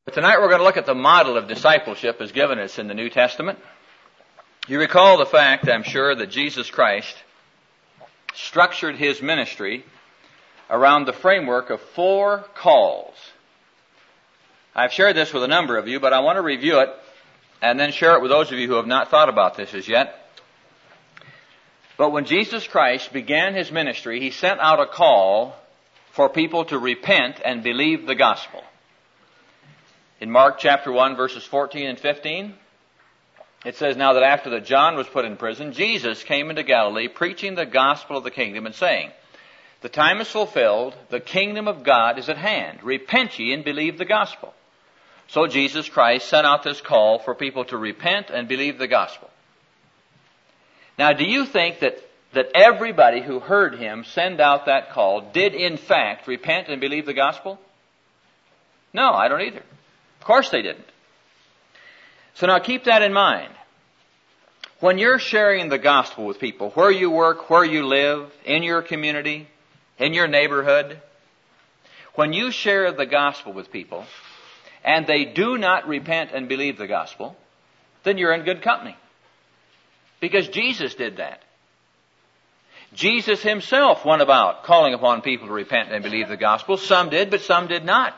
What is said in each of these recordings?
Tonight we're going to look at the model of discipleship as given us in the New Testament. You recall the fact, I'm sure, that Jesus Christ structured his ministry around the framework of 4 calls. I've shared this with a number of you, but I want to review it and then share it with those of you who have not thought about this as yet. But when Jesus Christ began his ministry, he sent out a call for people to repent and believe the gospel. In Mark chapter 1, verses 14 and 15, it says, "Now that after that John was put in prison, Jesus came into Galilee, preaching the gospel of the kingdom and saying, 'The time is fulfilled, the kingdom of God is at hand. Repent ye and believe the gospel.'" So Jesus Christ sent out this call for people to repent and believe the gospel. Now, do you think that everybody who heard him send out that call did in fact repent and believe the gospel? No, I don't either. Of course they didn't. So now keep that in mind. When you're sharing the gospel with people, where you work, where you live, in your community, in your neighborhood, when you share the gospel with people and they do not repent and believe the gospel, then you're in good company. Because Jesus did that. Jesus himself went about calling upon people to repent and believe the gospel. Some did, but some did not.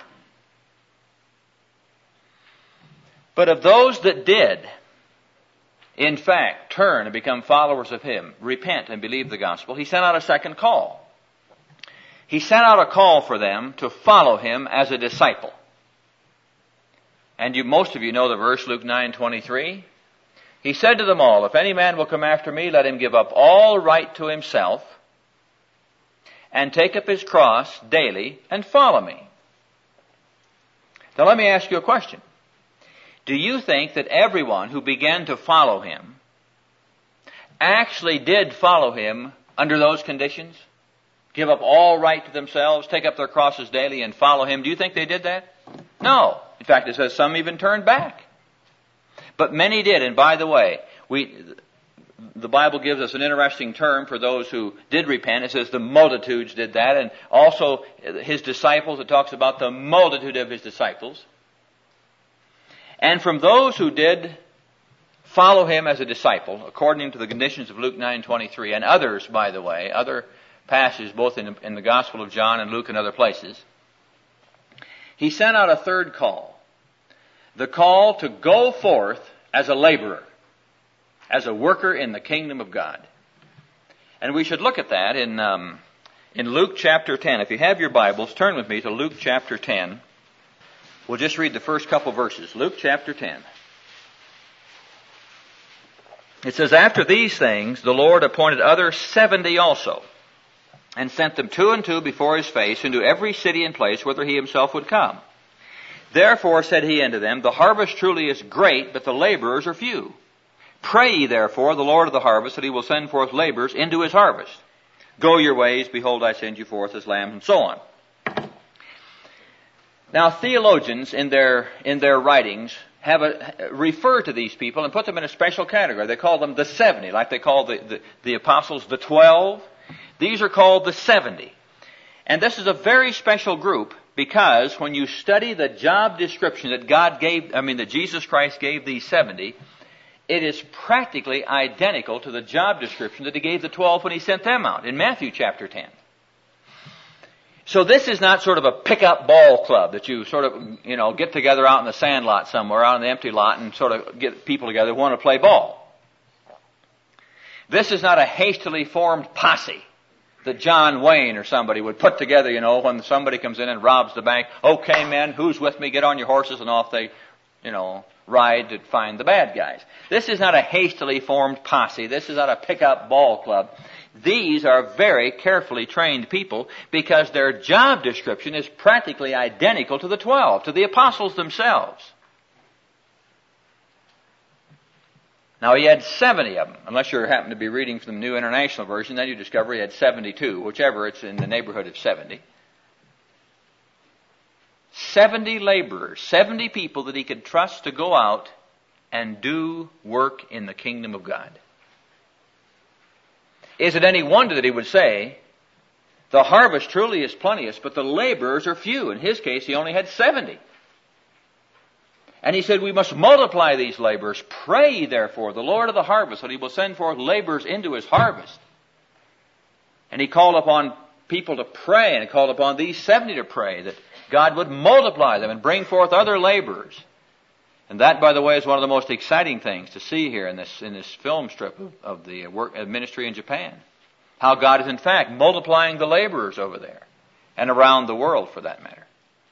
But of those that did, in fact, turn and become followers of him, repent and believe the gospel, he sent out a second call. He sent out a call for them to follow him as a disciple. And most of you know the verse, Luke 9:23. He said to them all, "If any man will come after me, let him give up all right to himself and take up his cross daily and follow me." Now let me ask you a question. Do you think that everyone who began to follow him actually did follow him under those conditions? Give up all right to themselves, take up their crosses daily, and follow him. Do you think they did that? No. In fact, it says some even turned back. But many did. And by the way, the Bible gives us an interesting term for those who did repent. It says the multitudes did that. And also his disciples, it talks about the multitude of his disciples. And from those who did follow him as a disciple, according to the conditions of Luke 9:23, and others, by the way, other passages both in the Gospel of John and Luke and other places, he sent out a third call. The call to go forth as a laborer, as a worker in the kingdom of God. And we should look at that in Luke chapter 10. If you have your Bibles, turn with me to Luke chapter 10. We'll just read the first couple verses. Luke chapter 10. It says, "After these things, the Lord appointed other 70 also, and sent them 2 and 2 before his face into every city and place whither he himself would come. Therefore said he unto them, The harvest truly is great, but the laborers are few. Pray ye therefore the Lord of the harvest that he will send forth laborers into his harvest. Go your ways, behold, I send you forth as lambs," and so on. Now, theologians in their writings refer to these people and put them in a special category. They call them the 70, like they call the apostles the 12. These are called the 70. And this is a very special group because when you study the job description that Jesus Christ gave these 70, it is practically identical to the job description that he gave the 12 when he sent them out in Matthew chapter 10. So this is not sort of a pick-up ball club that you sort of, get together out in the sand lot somewhere, out in the empty lot, and sort of get people together who want to play ball. This is not a hastily formed posse that John Wayne or somebody would put together, when somebody comes in and robs the bank. "Okay, men, who's with me? Get on your horses," and off they, ride to find the bad guys. This is not a hastily formed posse. This is not a pick-up ball club. These are very carefully trained people because their job description is practically identical to the 12, to the apostles themselves. Now, he had 70 of them. Unless you happen to be reading from the New International Version, then you discover he had 72, whichever, it's in the neighborhood of 70. 70 laborers, 70 people that he could trust to go out and do work in the kingdom of God. Is it any wonder that he would say, The harvest truly is plenteous, but the laborers are few. In his case, he only had 70. And he said, we must multiply these laborers. Pray ye therefore the Lord of the harvest, that he will send forth laborers into his harvest. And he called upon people to pray, and he called upon these 70 to pray, that God would multiply them and bring forth other laborers. And that, by the way, is one of the most exciting things to see here in this film strip of the work of ministry in Japan. How God is in fact multiplying the laborers over there, and around the world for that matter.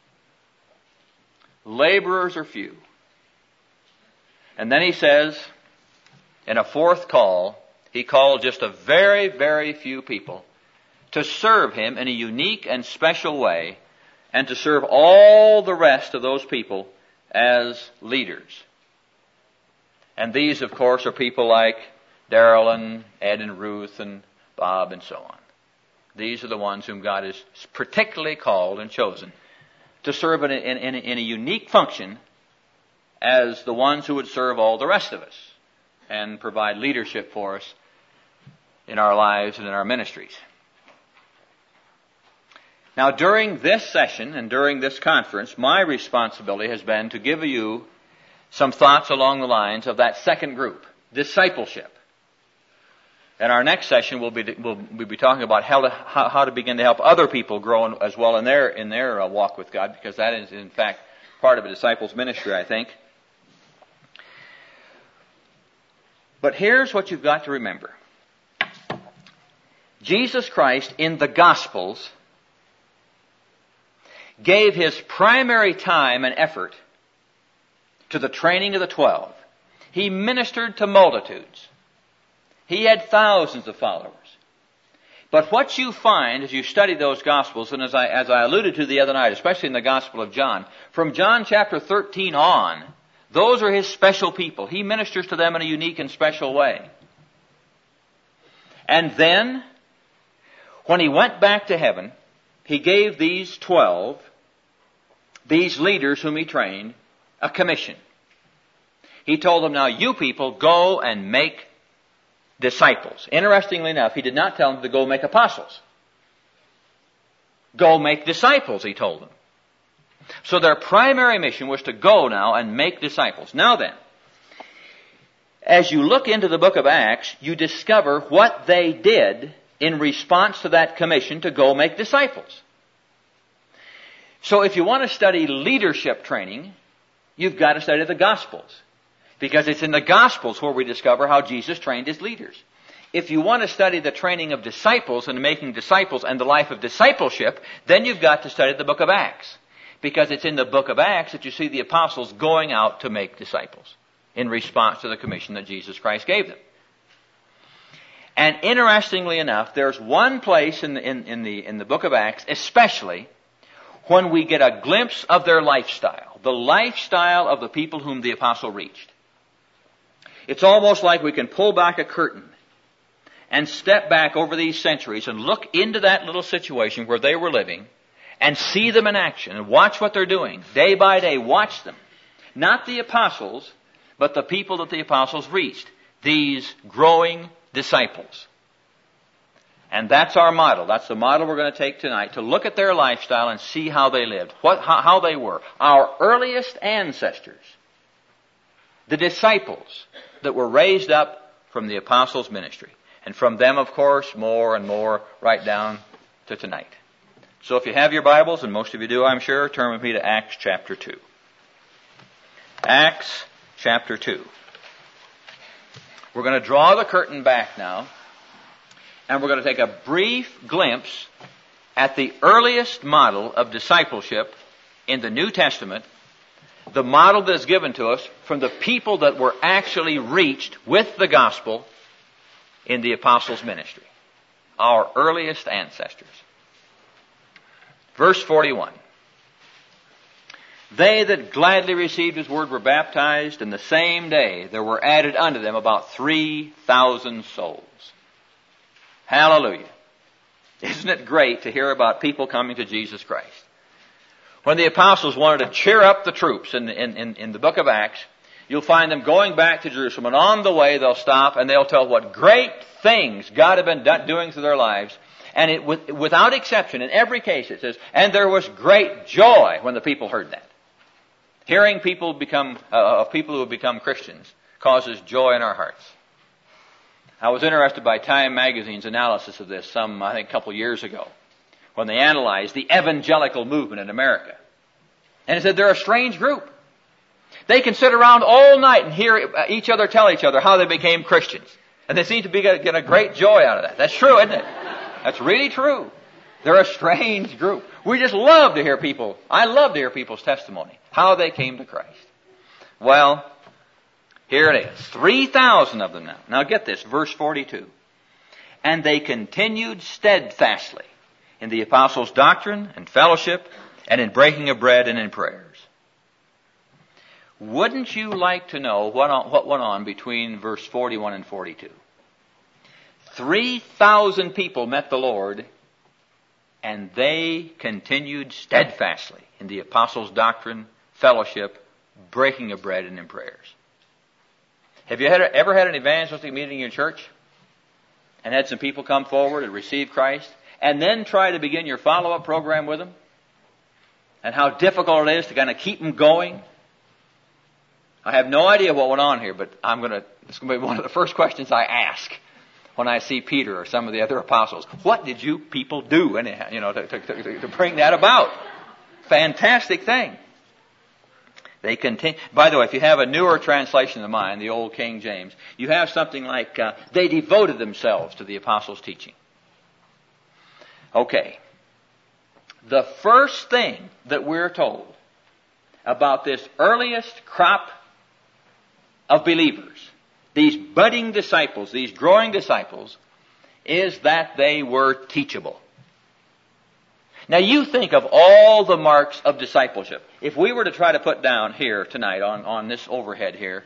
Laborers are few. And then he says, in a fourth call, he called just a very, very few people to serve him in a unique and special way, and to serve all the rest of those people as leaders. And these, of course, are people like Darrell and Ed and Ruth and Bob and so on. These are the ones whom God has particularly called and chosen to serve in a unique function as the ones who would serve all the rest of us and provide leadership for us in our lives and in our ministries. Now, during this session and during this conference, my responsibility has been to give you some thoughts along the lines of that second group, discipleship. In our next session, we'll be talking about how to begin to help other people grow as well in their walk with God, because that is, in fact, part of a disciple's ministry, I think. But here's what you've got to remember. Jesus Christ, in the Gospels, gave his primary time and effort to the training of the 12. He ministered to multitudes. He had thousands of followers. But what you find as you study those Gospels, and as I alluded to the other night, especially in the Gospel of John, from John chapter 13 on, those are his special people. He ministers to them in a unique and special way. And then, when he went back to heaven, he gave these 12, these leaders whom he trained, a commission. He told them, now you people go and make disciples. Interestingly enough, he did not tell them to go make apostles. Go make disciples, he told them. So their primary mission was to go now and make disciples. Now then, as you look into the book of Acts, you discover what they did in response to that commission to go make disciples. So if you want to study leadership training, you've got to study the Gospels, because it's in the Gospels where we discover how Jesus trained his leaders. If you want to study the training of disciples and making disciples and the life of discipleship, then you've got to study the book of Acts, because it's in the book of Acts that you see the apostles going out to make disciples in response to the commission that Jesus Christ gave them. And interestingly enough, there's one place in the book of Acts, especially, when we get a glimpse of their lifestyle, the lifestyle of the people whom the apostle reached. It's almost like we can pull back a curtain and step back over these centuries and look into that little situation where they were living and see them in action and watch what they're doing. Day by day, watch them. Not the apostles, but the people that the apostles reached. These growing disciples. And that's our model. That's the model we're going to take tonight, to look at their lifestyle and see how they lived, how they were. Our earliest ancestors, the disciples that were raised up from the apostles' ministry. And from them, of course, more and more right down to tonight. So if you have your Bibles, and most of you do, I'm sure, turn with me to Acts chapter 2. Acts chapter 2. We're going to draw the curtain back now, and we're going to take a brief glimpse at the earliest model of discipleship in the New Testament, the model that is given to us from the people that were actually reached with the gospel in the apostles' ministry. Our earliest ancestors. Verse 41. They that gladly received his word were baptized, and the same day there were added unto them about 3,000 souls. Hallelujah. Isn't it great to hear about people coming to Jesus Christ? When the apostles wanted to cheer up the troops in the book of Acts, you'll find them going back to Jerusalem, and on the way they'll stop and they'll tell what great things God had been doing through their lives. And without exception, in every case it says, and there was great joy when the people heard that. Hearing people of people who have become Christians causes joy in our hearts. I was interested by Time Magazine's analysis of this a couple years ago, when they analyzed the evangelical movement in America. And it said they're a strange group. They can sit around all night and hear each other tell each other how they became Christians. And they seem to be getting a great joy out of that. That's true, isn't it? That's really true. They're a strange group. We just love to hear people. I love to hear people's testimony, how they came to Christ. Well, here it is. 3,000 of them now. Now get this, verse 42. And they continued steadfastly in the apostles' doctrine and fellowship and in breaking of bread and in prayers. Wouldn't you like to know what went on between verse 41 and 42? 3,000 people met the Lord, and they continued steadfastly in the apostles' doctrine, fellowship, breaking of bread, and in prayers. Have you ever had an evangelistic meeting in your church and had some people come forward and receive Christ, and then try to begin your follow-up program with them? And how difficult it is to kind of keep them going? I have no idea what went on here, but it's going to be one of the first questions I ask when I see Peter or some of the other apostles. What did you people do anyhow, to bring that about? Fantastic thing. They continue. By the way, if you have a newer translation than mine, the old King James, you have something like, they devoted themselves to the apostles' teaching. Okay. The first thing that we're told about this earliest crop of believers, these budding disciples, these growing disciples, is that they were teachable. Now you think of all the marks of discipleship. If we were to try to put down here tonight on this overhead here,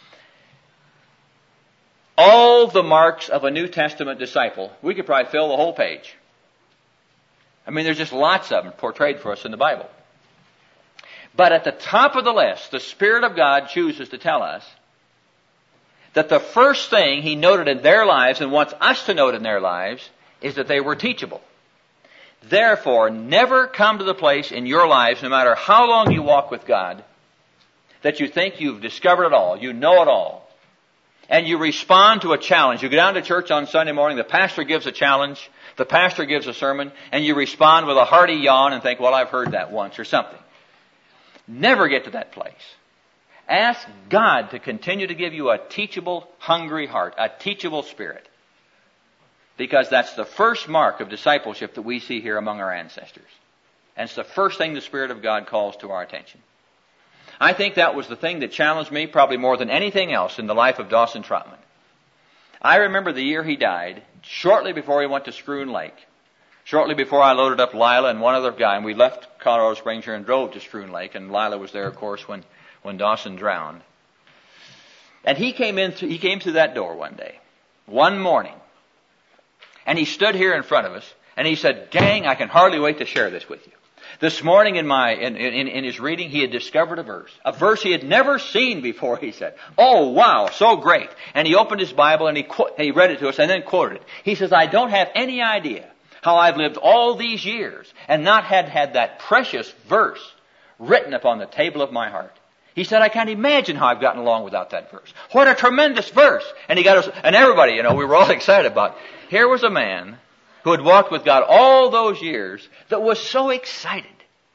all the marks of a New Testament disciple, we could probably fill the whole page. I mean, there's just lots of them portrayed for us in the Bible. But at the top of the list, the Spirit of God chooses to tell us that the first thing He noted in their lives and wants us to note in their lives is that they were teachable. Therefore, never come to the place in your lives, no matter how long you walk with God, that you think you've discovered it all, you know it all, and you respond to a challenge. You go down to church on Sunday morning, the pastor gives a challenge, the pastor gives a sermon, and you respond with a hearty yawn and think, well, I've heard that once or something. Never get to that place. Ask God to continue to give you a teachable, hungry heart, a teachable spirit. Because that's the first mark of discipleship that we see here among our ancestors. And it's the first thing the Spirit of God calls to our attention. I think that was the thing that challenged me probably more than anything else in the life of Dawson Trotman. I remember the year he died, shortly before he went to Schroon Lake. Shortly before I loaded up Lila and one other guy, and we left Colorado Springs here and drove to Schroon Lake, and Lila was there, of course, when Dawson drowned. And he came through that door one day, one morning, and he stood here in front of us, and he said, "Gang, I can hardly wait to share this with you. This morning in his reading, he had discovered a verse he had never seen before," he said. "Oh, wow, so great." And he opened his Bible and he read it to us and then quoted it. He says, "I don't have any idea how I've lived all these years and not had that precious verse written upon the table of my heart." He said, "I can't imagine how I've gotten along without that verse. What a tremendous verse." And he got us, and everybody, we were all excited about it. Here was a man who had walked with God all those years that was so excited.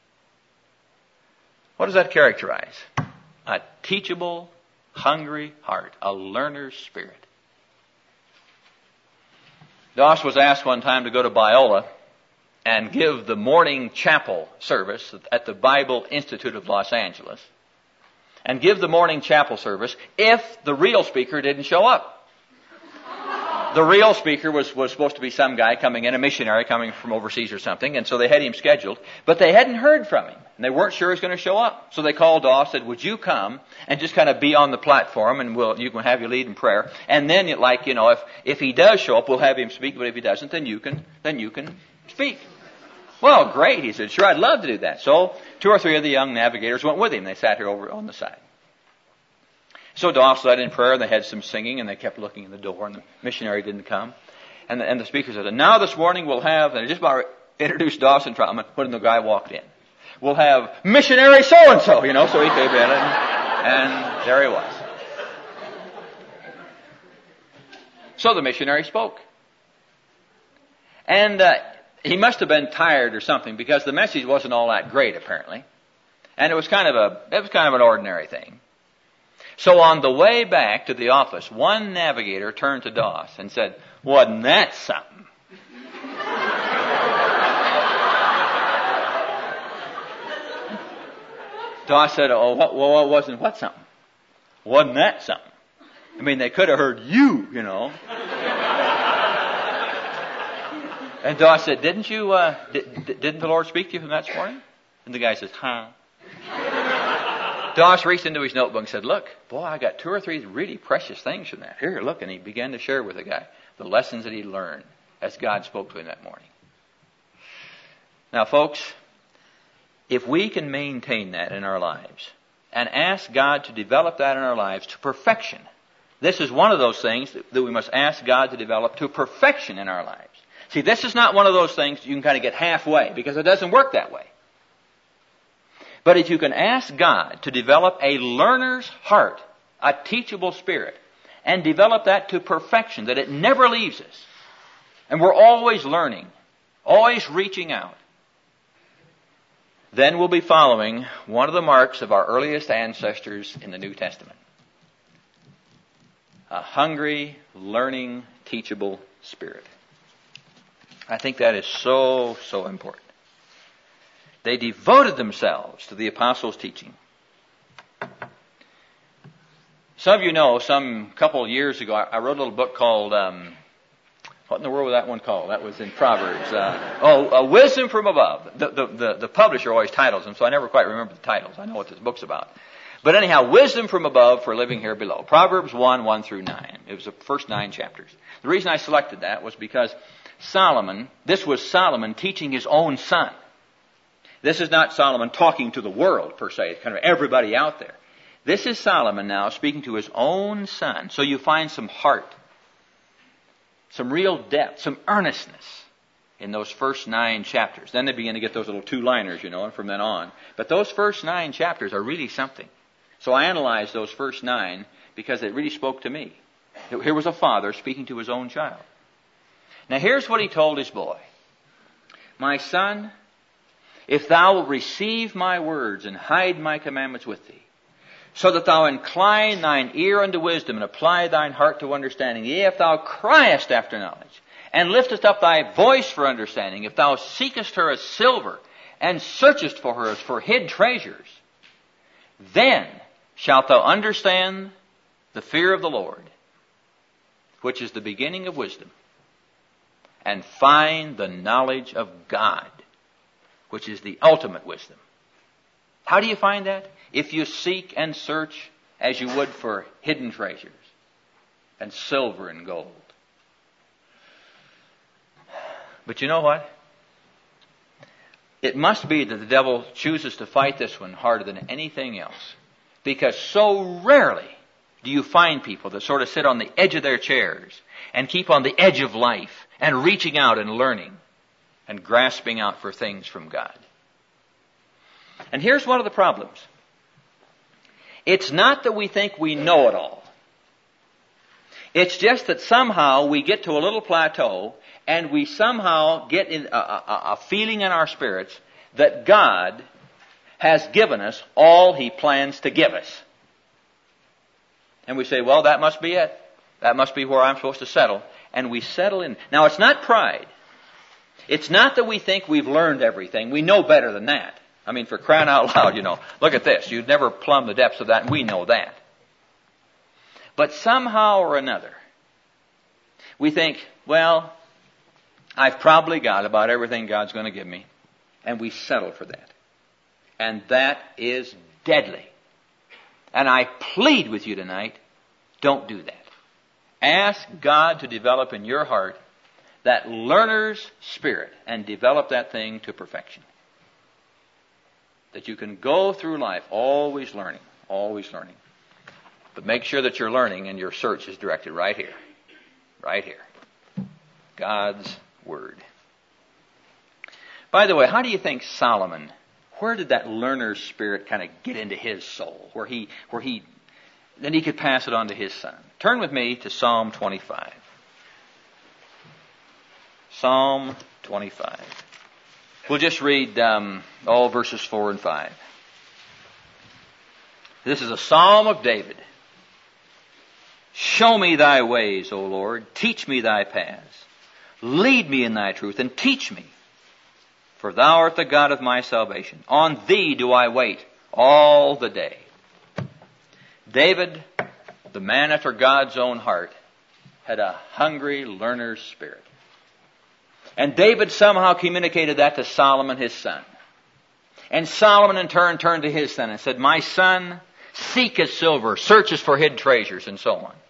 What does that characterize? A teachable, hungry heart, a learner's spirit. Doss was asked one time to go to Biola and give the morning chapel service at the Bible Institute of Los Angeles, and give the morning chapel service if the real speaker didn't show up. The real speaker was supposed to be some guy coming in, a missionary coming from overseas or something, and so they had him scheduled, but they hadn't heard from him, and they weren't sure he was going to show up. So they called off, said, "Would you come and just kind of be on the platform, and you can have you lead in prayer, and then if he does show up, we'll have him speak, but if he doesn't, then you can speak." Well, great, he said, "Sure, I'd love to do that." So 2 or 3 of the young navigators went with him. They sat here over on the side. So Doss led in prayer, and they had some singing, and they kept looking at the door, and the missionary didn't come. And the speaker said, "And now this morning we'll have," and they just about introduced Dawson Trotman when the guy walked in. we'll have missionary so-and-so, you know. So he came in and there he was. So the missionary spoke. And he must have been tired or something, because the message wasn't all that great, apparently. And it was kind of an ordinary thing. So on the way back to the office, one navigator turned to Doss and said, "Wasn't that something?" Doss said, "Oh, what something? Wasn't that something? I mean, they could have heard you, you know." And Doss said, "Didn't the Lord speak to you from that this morning?" And the guy says, "Huh?" Doss reached into his notebook and said, "Look, boy, I got 2 or 3 really precious things from that. Here, look." And he began to share with the guy the lessons that he learned as God spoke to him that morning. Now, folks, if we can maintain that in our lives and ask God to develop that in our lives to perfection, this is one of those things that we must ask God to develop to perfection in our lives. See, this is not one of those things you can kind of get halfway, because it doesn't work that way. But if you can ask God to develop a learner's heart, a teachable spirit, and develop that to perfection, that it never leaves us, and we're always learning, always reaching out, then we'll be following one of the marks of our earliest ancestors in the New Testament. A hungry, learning, teachable spirit. I think that is so, so important. They devoted themselves to the apostles' teaching. Some of you know, some couple of years ago, I wrote a little book called, what in the world was that one called? That was in Proverbs. Wisdom from Above. The publisher always titles them, so I never quite remember the titles. I know what this book's about. But anyhow, Wisdom from Above for Living Here Below. Proverbs 1 through 9. It was the first 9 chapters. The reason I selected that was because this was Solomon teaching his own son. This is not Solomon talking to the world, per se. It's kind of everybody out there. This is Solomon now speaking to his own son. So you find some heart, some real depth, some earnestness in those first 9 chapters. Then they begin to get those little 2-liners, you know, and from then on. But those first 9 chapters are really something. So I analyzed those first 9 because it really spoke to me. Here was a father speaking to his own child. Now here's what he told his boy. "My son, if thou wilt receive my words and hide my commandments with thee, so that thou incline thine ear unto wisdom and apply thine heart to understanding, yea, if thou criest after knowledge, and liftest up thy voice for understanding, if thou seekest her as silver, and searchest for her as for hid treasures, then shalt thou understand the fear of the Lord, which is the beginning of wisdom, and find the knowledge of God, which is the ultimate wisdom." How do you find that? If you seek and search as you would for hidden treasures and silver and gold. But you know what? It must be that the devil chooses to fight this one harder than anything else. Because so rarely do you find people that sort of sit on the edge of their chairs and keep on the edge of life and reaching out and learning and grasping out for things from God. And here's one of the problems. It's not that we think we know it all. It's just that somehow we get to a little plateau and we somehow get in a feeling in our spirits that God has given us all He plans to give us. And we say, well, that must be it. That must be where I'm supposed to settle. And we settle in. Now, it's not pride. It's not that we think we've learned everything. We know better than that. I mean, for crying out loud, you know, look at this. You'd never plumb the depths of that, and we know that. But somehow or another, we think, well, I've probably got about everything God's going to give me, and we settle for that. And that is deadly. And I plead with you tonight, don't do that. Ask God to develop in your heart that learner's spirit and develop that thing to perfection. That you can go through life always learning, always learning. But make sure that your learning and your search is directed right here. Right here. God's Word. By the way, how do you think Solomon where did that learner's spirit kind of get into his soul, then he could pass it on to his son? Turn with me to Psalm 25. Psalm 25. We'll just read all verses 4 and 5. This is a psalm of David. Show me thy ways, O Lord. Teach me thy paths. Lead me in thy truth and teach me. For thou art the God of my salvation. On thee do I wait all the day. David, the man after God's own heart, had a hungry learner's spirit. And David somehow communicated that to Solomon, his son. And Solomon in turn turned to his son and said, my son, seeketh silver, searches for hidden treasures, and so on.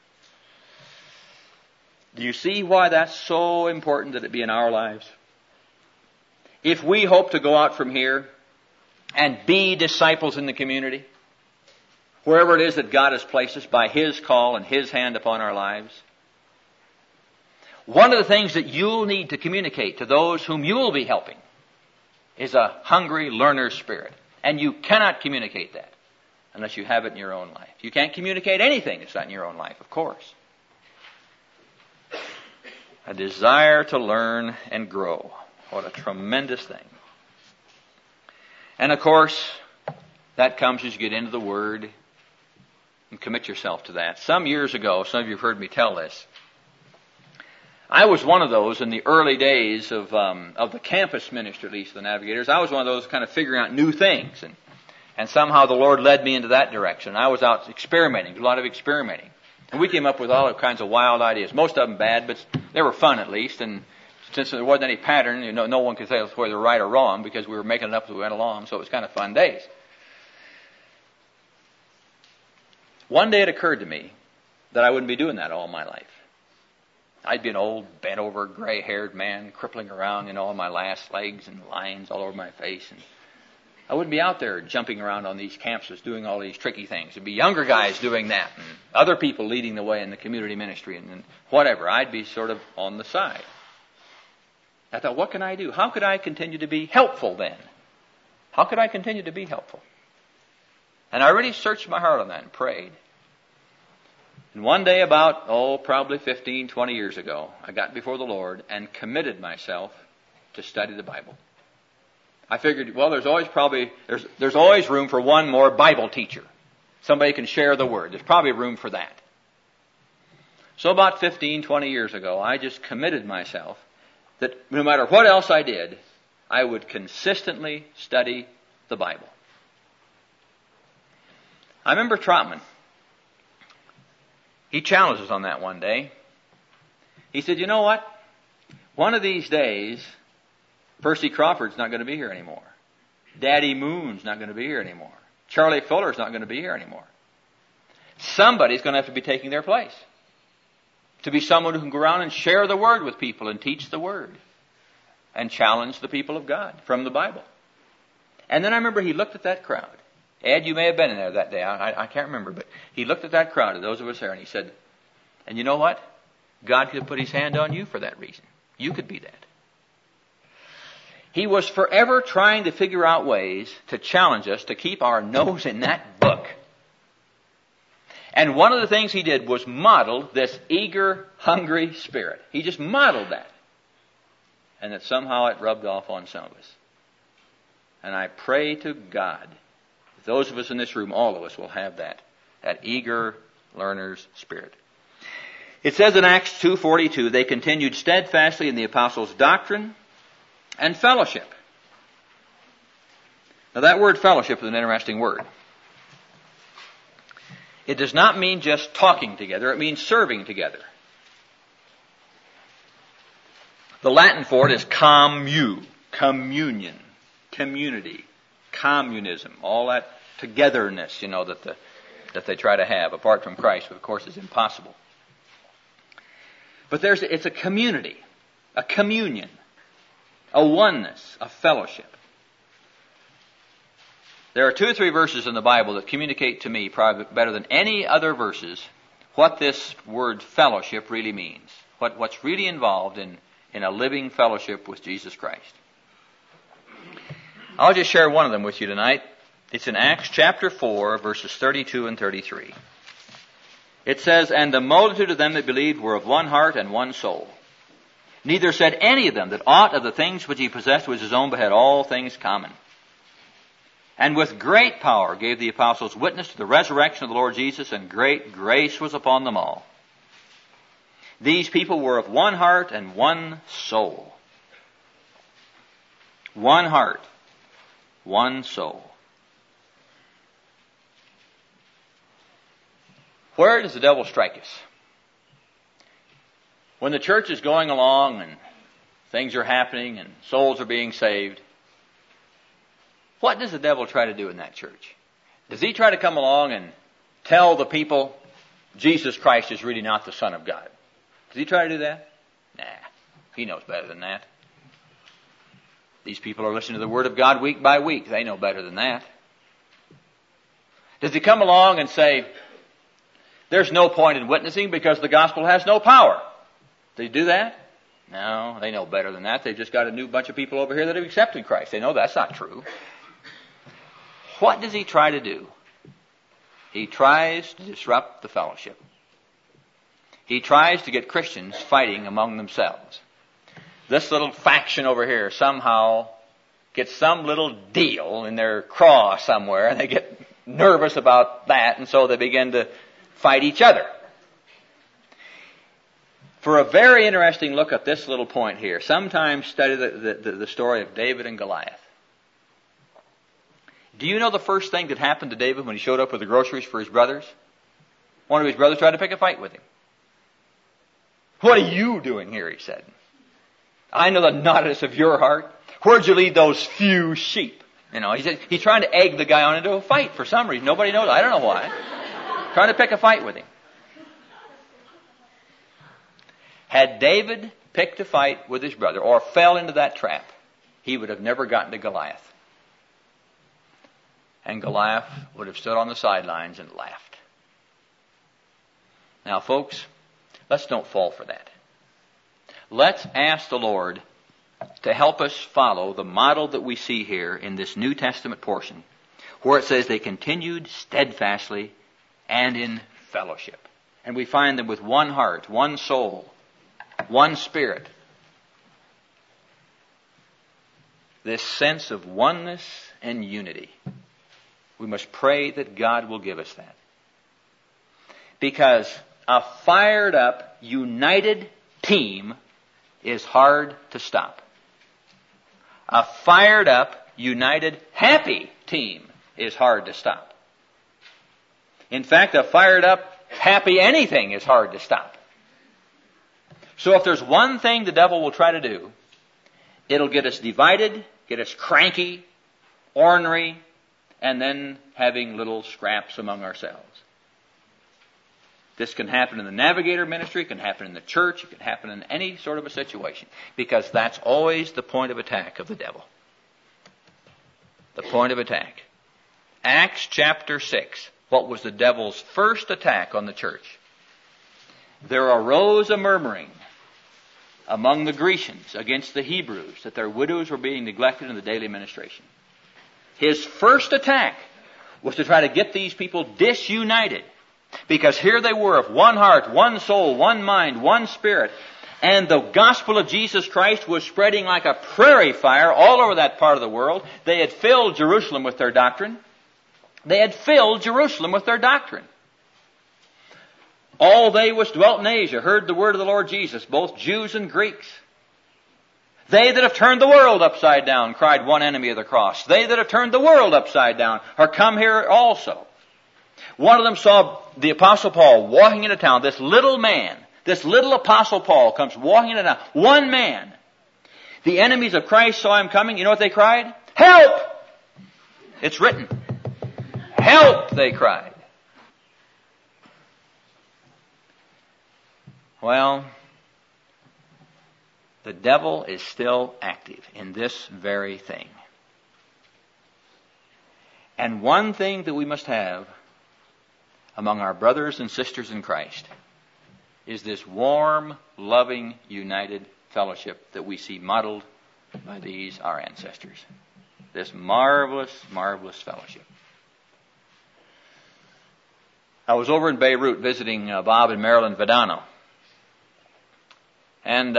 Do you see why that's so important that it be in our lives? If we hope to go out from here and be disciples in the community, wherever it is that God has placed us by His call and His hand upon our lives, one of the things that you'll need to communicate to those whom you will be helping is a hungry learner's spirit. And you cannot communicate that unless you have it in your own life. You can't communicate anything that's not in your own life, of course. A desire to learn and grow. What a tremendous thing. And of course, that comes as you get into the Word and commit yourself to that. Some years ago, some of you have heard me tell this, I was one of those in the early days of the campus ministry, at least of the Navigators. I was one of those kind of figuring out new things. And somehow the Lord led me into that direction. I was out experimenting, a lot of experimenting. And we came up with all kinds of wild ideas. Most of them bad, but they were fun at least. And since there wasn't any pattern, no one could say whether right or wrong because we were making it up as we went along. So it was kind of fun days. One day it occurred to me that I wouldn't be doing that all my life. I'd be an old, bent-over, gray-haired man crippling around, on my last legs and lines all over my face. And I wouldn't be out there jumping around on these campuses doing all these tricky things. It'd be younger guys doing that and other people leading the way in the community ministry and whatever. I'd be sort of on the side. I thought, what can I do? How could I continue to be helpful then? How could I continue to be helpful? And I really searched my heart on that and prayed. And one day about, probably 15, 20 years ago, I got before the Lord and committed myself to study the Bible. I figured, there's always room for one more Bible teacher. Somebody can share the Word. There's probably room for that. So about 15, 20 years ago, I just committed myself that no matter what else I did, I would consistently study the Bible. I remember Trotman. He challenged us on that one day. He said, you know what? One of these days, Percy Crawford's not going to be here anymore. Daddy Moon's not going to be here anymore. Charlie Fuller's not going to be here anymore. Somebody's going to have to be taking their place. To be someone who can go around and share the Word with people and teach the Word. And challenge the people of God from the Bible. And then I remember he looked at that crowd. Ed, you may have been in there that day. I can't remember. But he looked at that crowd of those of us there and he said, and you know what? God could put His hand on you for that reason. You could be that. He was forever trying to figure out ways to challenge us to keep our nose in that book. And one of the things he did was model this eager, hungry spirit. He just modeled that. And that somehow it rubbed off on some of us. And I pray to God, those of us in this room, all of us will have that eager learner's spirit. It says in Acts 2:42, they continued steadfastly in the apostles' doctrine and fellowship. Now that word fellowship is an interesting word. It does not mean just talking together, it means serving together. The Latin for it is communion, community, communism, all that togetherness, that they try to have apart from Christ, which of course is impossible. But it's a community, a communion, a oneness, a fellowship. There are 2 or 3 verses in the Bible that communicate to me probably better than any other verses what this word fellowship really means, what's really involved in a living fellowship with Jesus Christ. I'll just share one of them with you tonight. It's in Acts chapter 4, verses 32 and 33. It says, "And the multitude of them that believed were of one heart and one soul. Neither said any of them that aught of the things which he possessed was his own, but had all things common. And with great power gave the apostles witness to the resurrection of the Lord Jesus, and great grace was upon them all." These people were of one heart and one soul. One heart, one soul. Where does the devil strike us? When the church is going along and things are happening and souls are being saved, what does the devil try to do in that church? Does he try to come along and tell the people Jesus Christ is really not the Son of God? Does he try to do that? Nah, he knows better than that. These people are listening to the Word of God week by week. They know better than that. Does he come along and say, there's no point in witnessing because the gospel has no power? Does he do that? No, they know better than that. They've just got a new bunch of people over here that have accepted Christ. They know that's not true. What does he try to do? He tries to disrupt the fellowship. He tries to get Christians fighting among themselves. This little faction over here somehow gets some little deal in their craw somewhere, and they get nervous about that, and so they begin to fight each other. For a very interesting look at this little point here, sometimes study the story of David and Goliath. Do you know the first thing that happened to David when he showed up with the groceries for his brothers? One of his brothers tried to pick a fight with him. "What are you doing here?" he said. "I know the naughtiness of your heart. Where'd you leave those few sheep?" You know, he's trying to egg the guy on into a fight for some reason. Nobody knows. I don't know why. Trying to pick a fight with him. Had David picked a fight with his brother or fell into that trap, he would have never gotten to Goliath. And Goliath would have stood on the sidelines and laughed. Now, folks, let's don't fall for that. Let's ask the Lord to help us follow the model that we see here in this New Testament portion, where it says they continued steadfastly and in fellowship. And we find them with one heart, one soul, one spirit. This sense of oneness and unity. We must pray that God will give us that. Because a fired up, united team is hard to stop. A fired up, united, happy team is hard to stop. In fact, a fired up, happy anything is hard to stop. So if there's one thing the devil will try to do, it'll get us divided, get us cranky, ornery, and then having little scraps among ourselves. This can happen in the Navigator ministry, it can happen in the church, it can happen in any sort of a situation, because that's always the point of attack of the devil. The point of attack. Acts chapter 6. What was the devil's first attack on the church? There arose a murmuring among the Grecians against the Hebrews that their widows were being neglected in the daily ministration. His first attack was to try to get these people disunited, because here they were of one heart, one soul, one mind, one spirit, and the gospel of Jesus Christ was spreading like a prairie fire all over that part of the world. They had filled Jerusalem with their doctrine. They had filled Jerusalem with their doctrine. All they which dwelt in Asia heard the word of the Lord Jesus, both Jews and Greeks. They that have turned the world upside down, cried one enemy of the cross. They that have turned the world upside down are come here also. One of them saw the Apostle Paul walking into town. This little man, this little Apostle Paul comes walking into town. One man. The enemies of Christ saw him coming. You know what they cried? Help! It's written. Help, they cried. Well, the devil is still active in this very thing. And one thing that we must have among our brothers and sisters in Christ is this warm, loving, united fellowship that we see modeled by these, our ancestors. This marvelous, marvelous fellowship. I was over in Beirut visiting Bob and Marilyn Vedano. And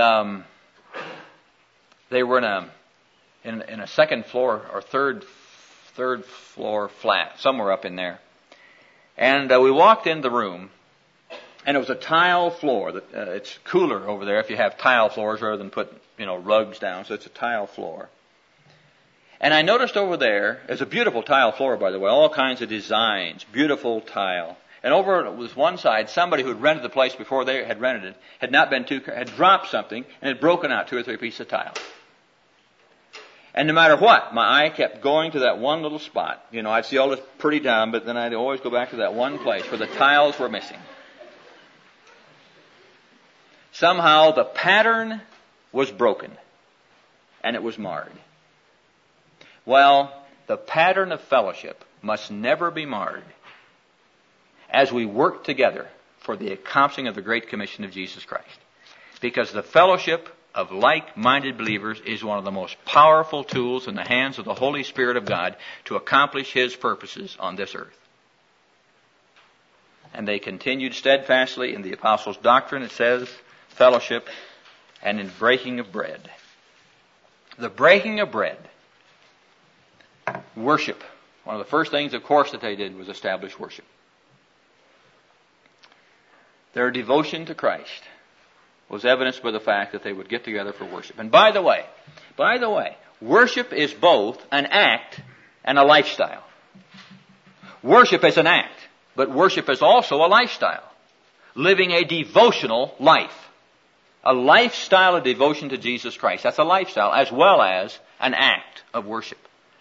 they were in a second floor or third floor flat, somewhere up in there. And we walked in the room, and it was a tile floor. It's cooler over there if you have tile floors rather than put rugs down. So it's a tile floor. And I noticed over there, it's a beautiful tile floor, by the way, all kinds of designs, beautiful tile. And over was one side, somebody who had rented the place before they had rented it had dropped something and had broken out 2 or 3 pieces of tile. And no matter what, my eye kept going to that one little spot. I'd see all this pretty down, but then I'd always go back to that one place where the tiles were missing. Somehow the pattern was broken, and it was marred. Well, the pattern of fellowship must never be marred as we work together for the accomplishing of the Great Commission of Jesus Christ. Because the fellowship of like-minded believers is one of the most powerful tools in the hands of the Holy Spirit of God to accomplish His purposes on this earth. And they continued steadfastly in the apostles' doctrine, it says, fellowship, and in breaking of bread. The breaking of bread. Worship. One of the first things, of course, that they did was establish worship. Their devotion to Christ was evidenced by the fact that they would get together for worship. And by the way, worship is both an act and a lifestyle. Worship is an act, but worship is also a lifestyle. Living a devotional life. A lifestyle of devotion to Jesus Christ. That's a lifestyle as well as an act of worship.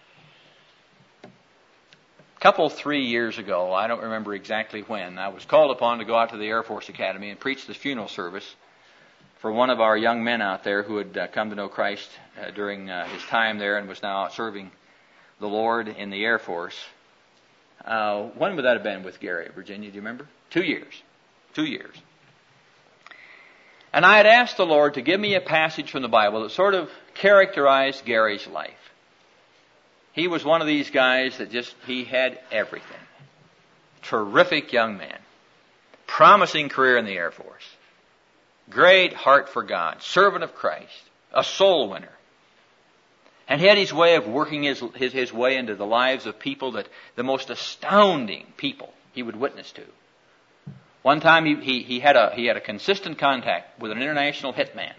A 3 years ago, I don't remember exactly when, I was called upon to go out to the Air Force Academy and preach the funeral service for one of our young men out there who had come to know Christ during his time there and was now out serving the Lord in the Air Force. When would that have been with Gary, Virginia? Do you remember? 2 years. 2 years. And I had asked the Lord to give me a passage from the Bible that sort of characterized Gary's life. He was one of these guys that he had everything. Terrific young man. Promising career in the Air Force. Great heart for God. Servant of Christ. A soul winner. And he had his way of working his way into the lives of people that the most astounding people he would witness to. One time he had a consistent contact with an international hitman.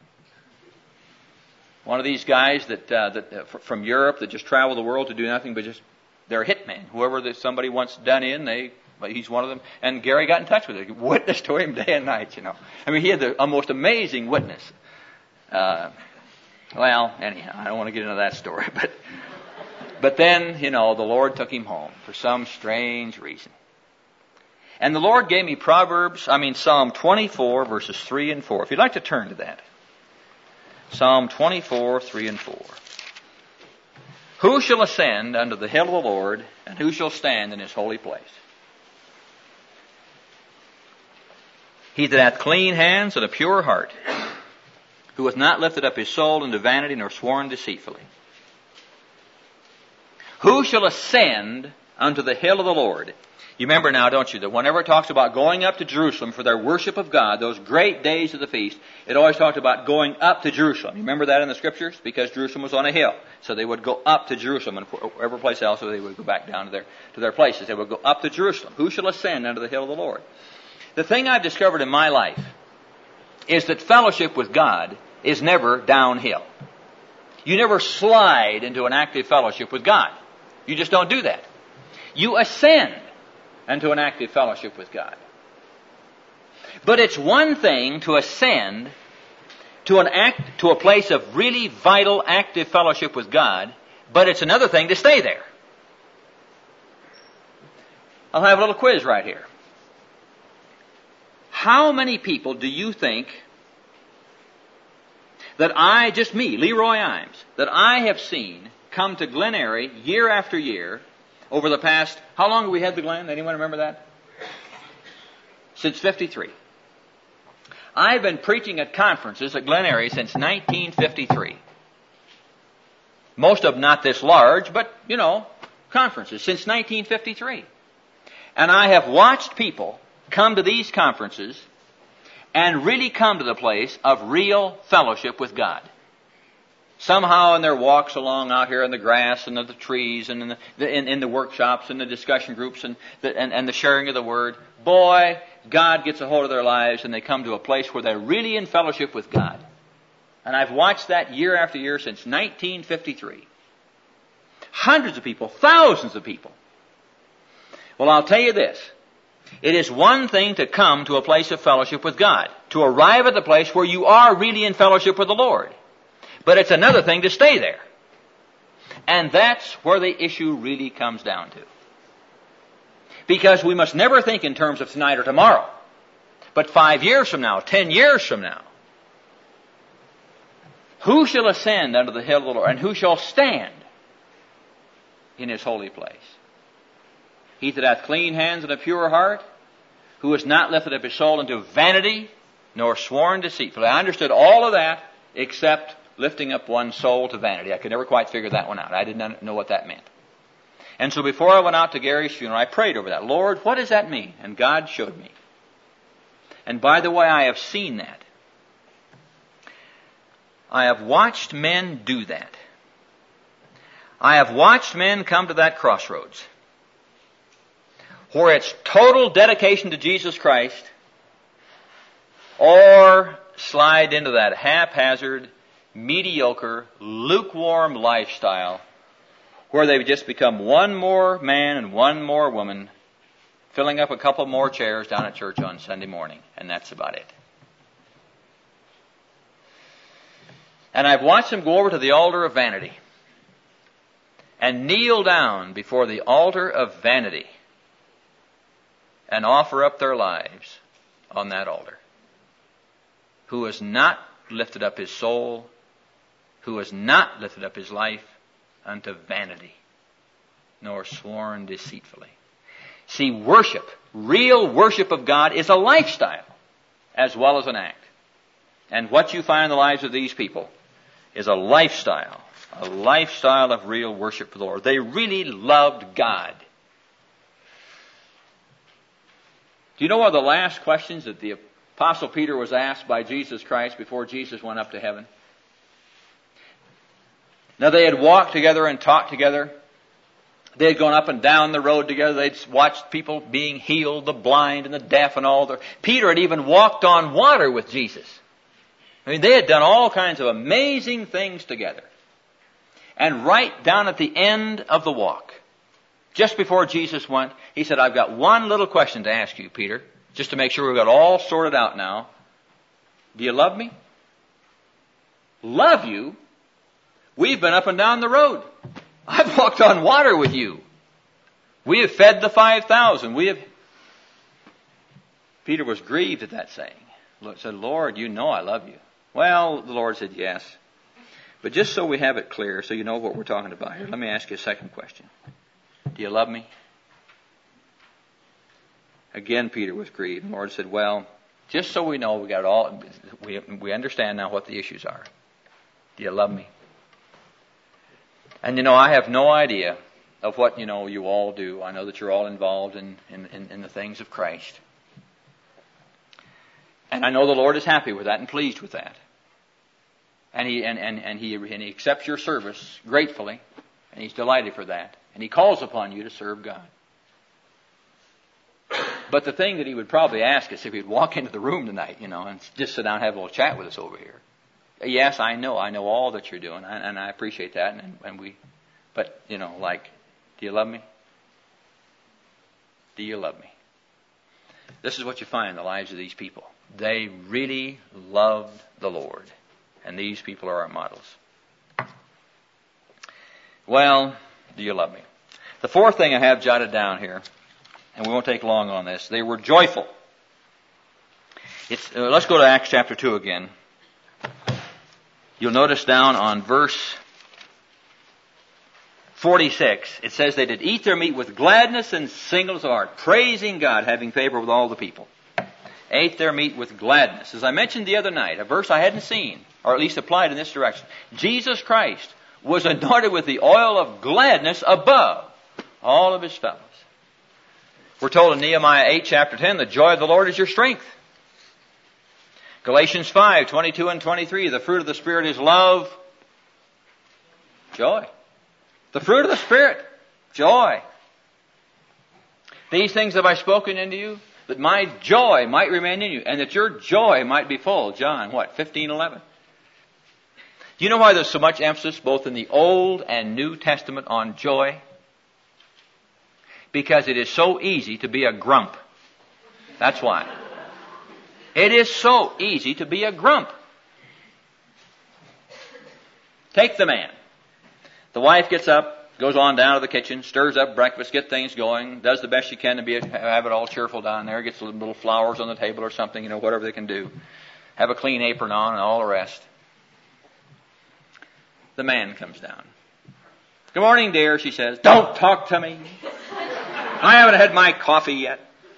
One of these guys that from Europe that just travel the world to do nothing but they're a hitman. Whoever somebody wants done in, he's one of them. And Gary got in touch with him, witnessed to him day and night. I mean, he had a most amazing witness. Well, anyhow, I don't want to get into that story, but then the Lord took him home for some strange reason. And the Lord gave me Psalm 24, verses 3 and 4. If you'd like to turn to that. Psalm 24, 3 and 4. Who shall ascend unto the hill of the Lord, and who shall stand in His holy place? He that hath clean hands and a pure heart, who hath not lifted up his soul into vanity, nor sworn deceitfully. Who shall ascend unto the hill of the Lord? You remember now, don't you, that whenever it talks about going up to Jerusalem for their worship of God, those great days of the feast, it always talked about going up to Jerusalem. You remember that in the Scriptures? Because Jerusalem was on a hill. So they would go up to Jerusalem, and wherever place else, they would go back down to their places. They would go up to Jerusalem. Who shall ascend unto the hill of the Lord? The thing I've discovered in my life is that fellowship with God is never downhill. You never slide into an active fellowship with God. You just don't do that. You ascend into an active fellowship with God. But it's one thing to ascend to a place of really vital, active fellowship with God, but it's another thing to stay there. I'll have a little quiz right here. How many people do you think that Leroy Imes, that I have seen come to Glen Eyrie year after year over the past, how long have we had the Glen? Anyone remember that? Since 53. I've been preaching at conferences at Glen Eyrie since 1953. Most of them not this large, but, conferences since 1953. And I have watched people come to these conferences and really come to the place of real fellowship with God. Somehow in their walks along out here in the grass and the trees and in the workshops and the discussion groups and the sharing of the Word, boy, God gets a hold of their lives and they come to a place where they're really in fellowship with God. And I've watched that year after year since 1953. Hundreds of people, thousands of people. Well, I'll tell you this. It is one thing to come to a place of fellowship with God, to arrive at the place where you are really in fellowship with the Lord. But it's another thing to stay there. And that's where the issue really comes down to. Because we must never think in terms of tonight or tomorrow, but 5 years from now, 10 years from now. Who shall ascend unto the hill of the Lord, and who shall stand in His holy place? He that hath clean hands and a pure heart, who has not lifted up his soul into vanity, nor sworn deceitfully. I understood all of that except lifting up one's soul to vanity. I could never quite figure that one out. I did not know what that meant. And so before I went out to Gary's funeral, I prayed over that. Lord, what does that mean? And God showed me. And by the way, I have seen that. I have watched men do that. I have watched men come to that crossroads where it's total dedication to Jesus Christ or slide into that haphazard, mediocre, lukewarm lifestyle where they've just become one more man and one more woman filling up a couple more chairs down at church on Sunday morning, and that's about it. And I've watched them go over to the altar of vanity and kneel down before the altar of vanity and offer up their lives on that altar. Who has not lifted up his soul, who has not lifted up his life unto vanity, nor sworn deceitfully. See, worship, real worship of God, is a lifestyle as well as an act. And what you find in the lives of these people is a lifestyle of real worship for the Lord. They really loved God. Do you know one of the last questions that the Apostle Peter was asked by Jesus Christ before Jesus went up to heaven? Now they had walked together and talked together. They had gone up and down the road together. They'd watched people being healed, the blind and the deaf and all. Peter had even walked on water with Jesus. I mean, they had done all kinds of amazing things together. And right down at the end of the walk, just before Jesus went, he said, I've got one little question to ask you, Peter, just to make sure we've got all sorted out now. Do you love me? Love you? We've been up and down the road. I've walked on water with you. We have fed the 5,000. Peter was grieved at that saying. Said, Lord, you know I love you. Well, the Lord said, yes. But just so we have it clear, so you know what we're talking about here, let me ask you a second question. Do you love me? Again, Peter was grieved. And the Lord said, well, just so we know, we got it all, we understand now what the issues are. Do you love me? And I have no idea of what, you all do. I know that you're all involved in the things of Christ. And I know the Lord is happy with that and pleased with that. And he accepts your service gratefully, and He's delighted for that. And He calls upon you to serve God. But the thing that He would probably ask us if He'd walk into the room tonight, and just sit down and have a little chat with us over here. Yes, I know all that you're doing, and I appreciate that, but do you love me? Do you love me? This is what you find in the lives of these people. They really loved the Lord, and these people are our models. Well, do you love me? The fourth thing I have jotted down here, and we won't take long on this, they were joyful. Let's go to Acts chapter 2 again. You'll notice down on verse 46, it says they did eat their meat with gladness and singleness of heart, praising God, having favor with all the people. Ate their meat with gladness. As I mentioned the other night, a verse I hadn't seen, or at least applied in this direction. Jesus Christ was anointed with the oil of gladness above all of his fellows. We're told in Nehemiah 8, chapter 10, the joy of the Lord is your strength. Galatians 5, 22 and 23, the fruit of the Spirit is love, joy. The fruit of the Spirit, joy. These things have I spoken unto you, that my joy might remain in you, and that your joy might be full. John, 15:11. Do you know why there's so much emphasis both in the Old and New Testament on joy? Because it is so easy to be a grump. That's why. It is so easy to be a grump. Take the man. The wife gets up, goes on down to the kitchen, stirs up breakfast, gets things going, does the best she can to have it all cheerful down there, gets little flowers on the table or something, whatever they can do. Have a clean apron on and all the rest. The man comes down. Good morning, dear, she says. Don't talk to me. I haven't had my coffee yet.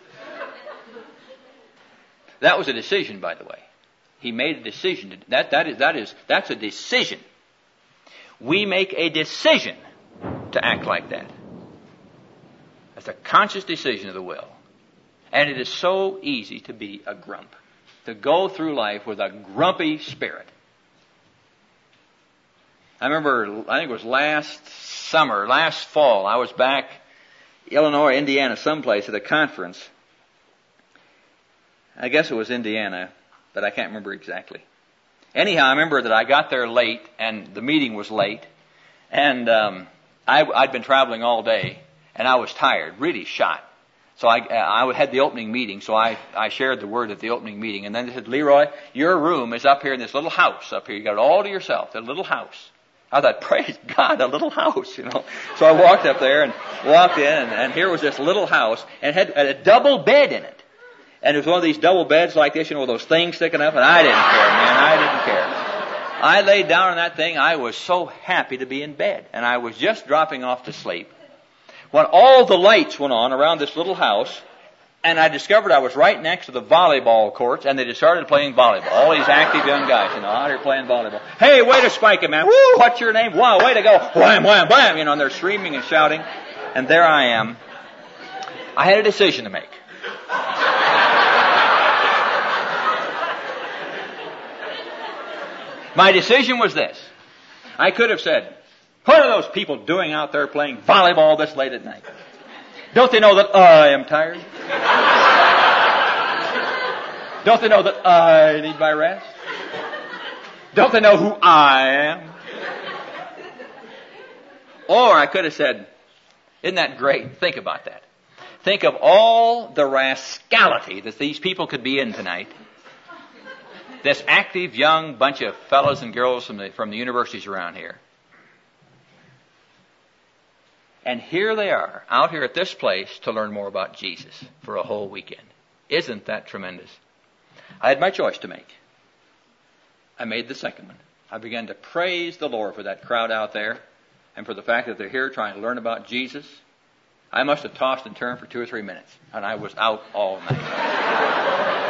That was a decision, by the way. He made a decision. That's a decision. We make a decision to act like that. That's a conscious decision of the will. And it is so easy to be a grump. To go through life with a grumpy spirit. I remember, I think it was last fall, I was back Illinois, Indiana, someplace at a conference. I guess it was Indiana, but I can't remember exactly. Anyhow, I remember that I got there late, and the meeting was late, and I'd been traveling all day, and I was tired, really shot. So I had the opening meeting, so I shared the word at the opening meeting, and then they said, Leroy, your room is up here in this little house up here. You got it all to yourself, that little house. I thought, praise God, a little house, So I walked up there and walked in, and here was this little house, and it had a double bed in it. And it was one of these double beds like this, with those things sticking up, and I didn't care, man. I didn't care. I laid down on that thing. I was so happy to be in bed, and I was just dropping off to sleep when all the lights went on around this little house, and I discovered I was right next to the volleyball courts, and they just started playing volleyball. All these active young guys, out here playing volleyball. Hey, way to spike it, man. Woo, what's your name? Wow, way to go. Wham, wham, wham. And they're screaming and shouting. And there I am. I had a decision to make. My decision was this. I could have said, what are those people doing out there playing volleyball this late at night? Don't they know that I am tired? Don't they know that I need my rest? Don't they know who I am? Or I could have said, isn't that great? Think about that. Think of all the rascality that these people could be in tonight. This active young bunch of fellows and girls from the universities around here. And here they are, out here at this place to learn more about Jesus for a whole weekend. Isn't that tremendous? I had my choice to make. I made the second one. I began to praise the Lord for that crowd out there and for the fact that they're here trying to learn about Jesus. I must have tossed and turned for 2 or 3 minutes, and I was out all night.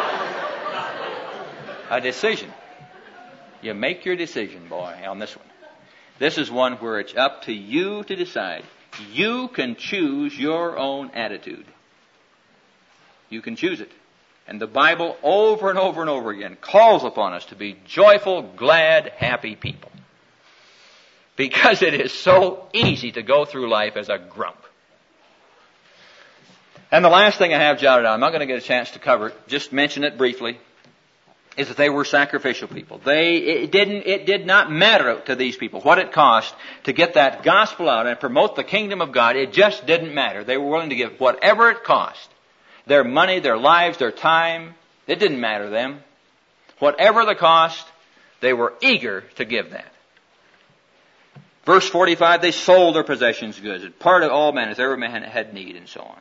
A decision. You make your decision, boy, on this one. This is one where it's up to you to decide. You can choose your own attitude. You can choose it. And the Bible over and over and over again calls upon us to be joyful, glad, happy people. Because it is so easy to go through life as a grump. And the last thing I have jotted down, I'm not going to get a chance to cover it, just mention it briefly, is that they were sacrificial people. It did not matter to these people what it cost to get that gospel out and promote the kingdom of God. It just didn't matter. They were willing to give whatever it cost. Their money, their lives, their time. It didn't matter to them. Whatever the cost, they were eager to give that. Verse 45, they sold their possessions goods. Part of all men as every man had need, and so on.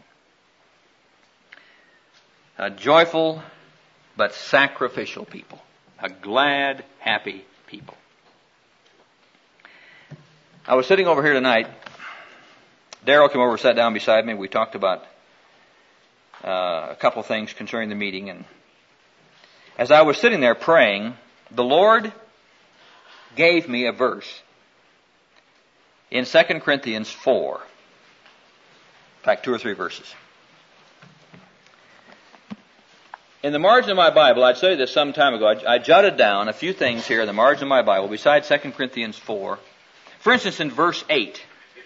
A joyful but sacrificial people. A glad, happy people. I was sitting over here tonight. Darrell came over, sat down beside me. We talked about a couple things concerning the meeting. And as I was sitting there praying, the Lord gave me a verse in 2 Corinthians 4. In fact, 2 or 3 verses. In the margin of my Bible, I'd studied this some time ago. I jotted down a few things here in the margin of my Bible besides 2 Corinthians 4. For instance, in verse 8,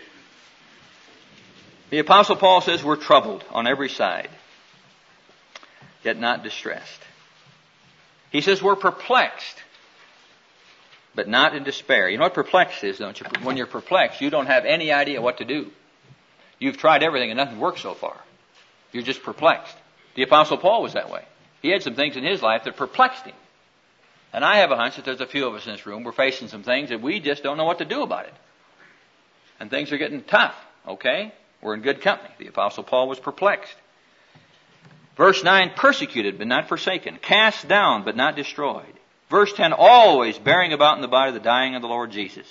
the Apostle Paul says we're troubled on every side, yet not distressed. He says we're perplexed, but not in despair. You know what perplexed is, don't you? When you're perplexed, you don't have any idea what to do. You've tried everything and nothing works so far. You're just perplexed. The Apostle Paul was that way. He had some things in his life that perplexed him. And I have a hunch that there's a few of us in this room, we're facing some things that we just don't know what to do about it. And things are getting tough, okay? We're in good company. The Apostle Paul was perplexed. Verse 9, persecuted but not forsaken, cast down but not destroyed. Verse 10, always bearing about in the body the dying of the Lord Jesus.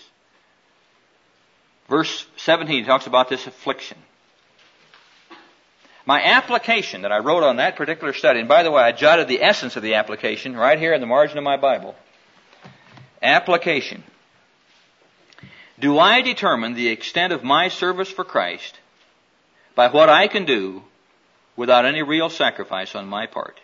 Verse 17 talks about this affliction. My application that I wrote on that particular study, and by the way, I jotted the essence of the application right here in the margin of my Bible. Application. Do I determine the extent of my service for Christ by what I can do without any real sacrifice on my part?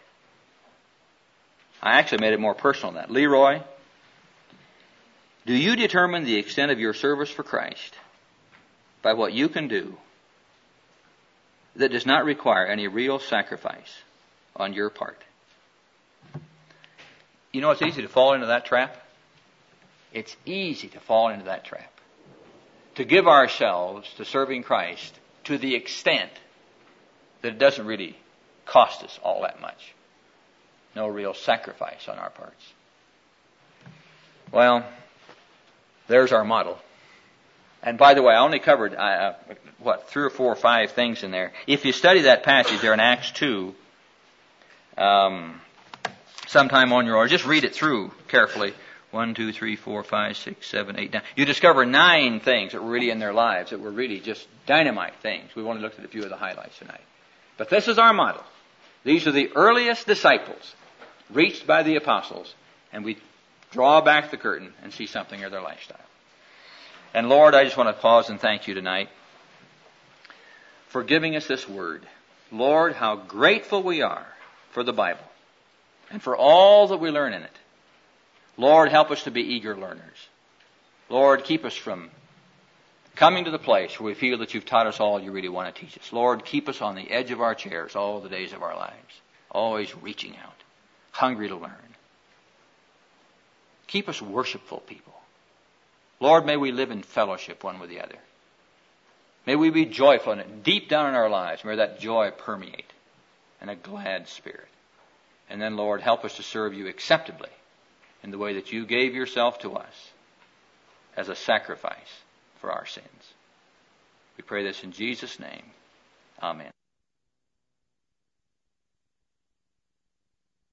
I actually made it more personal than that. Leroy, do you determine the extent of your service for Christ by what you can do that does not require any real sacrifice on your part? You know it's easy to fall into that trap? It's easy to fall into that trap. To give ourselves to serving Christ to the extent that it doesn't really cost us all that much. No real sacrifice on our parts. Well, there's our model. And by the way, I only covered, 3 or 4 or 5 things in there. If you study that passage there in Acts 2, sometime on your own, just read it through carefully. 1, 2, 3, 4, 5, 6, 7, 8, 9. You discover 9 things that were really in their lives that were really just dynamite things. We've only looked at a few of the highlights tonight. But this is our model. These are the earliest disciples reached by the apostles, and we draw back the curtain and see something of their lifestyle. And Lord, I just want to pause and thank you tonight for giving us this word. Lord, how grateful we are for the Bible and for all that we learn in it. Lord, help us to be eager learners. Lord, keep us from coming to the place where we feel that you've taught us all you really want to teach us. Lord, keep us on the edge of our chairs all the days of our lives, always reaching out, hungry to learn. Keep us worshipful people. Lord, may we live in fellowship one with the other. May we be joyful in it deep down in our lives. May that joy permeate and a glad spirit. And then, Lord, help us to serve you acceptably in the way that you gave yourself to us as a sacrifice for our sins. We pray this in Jesus' name. Amen.